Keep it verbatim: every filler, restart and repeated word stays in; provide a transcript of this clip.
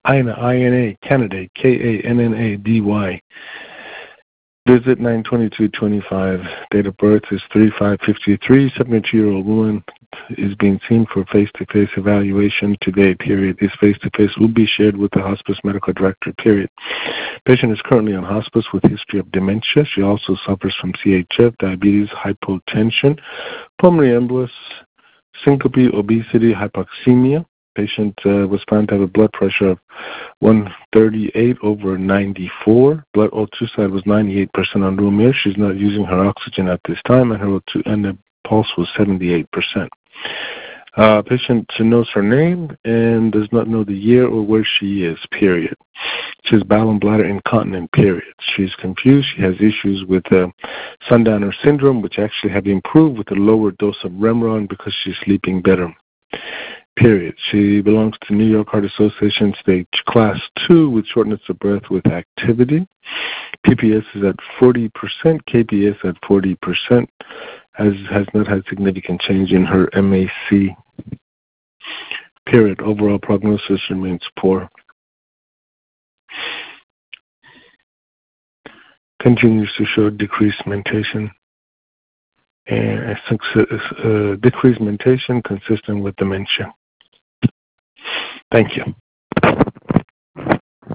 Ina, I N A, candidate, K A N N A D Y. Visit nine twenty-two twenty-five. Date of birth is three five fifty-three. seventy-two-year-old woman is being seen for face-to-face evaluation today, period. This face-to-face will be shared with the hospice medical director, period. Patient is currently on hospice with history of dementia. She also suffers from C H F, diabetes, hypotension, pulmonary embolus, syncope, obesity, hypoxemia. Patient uh, was found to have a blood pressure of one thirty-eight over ninety-four. Blood O two side was ninety-eight percent on room air. She's not using her oxygen at this time, and her O two and the pulse was seventy-eight percent. Uh, patient knows her name and does not know the year or where she is, period. She has bowel and bladder incontinent, period. She's confused. She has issues with uh, sundowner syndrome, which actually have improved with a lower dose of Remeron because she's sleeping better. Period. She belongs to New York Heart Association stage class two with shortness of breath with activity. P P S is at forty percent, K P S at forty percent, has, has not had significant change in her M A C. Period. Overall prognosis remains poor. Continues to show decreased mentation. And uh, decreased mentation consistent with dementia. Thank you.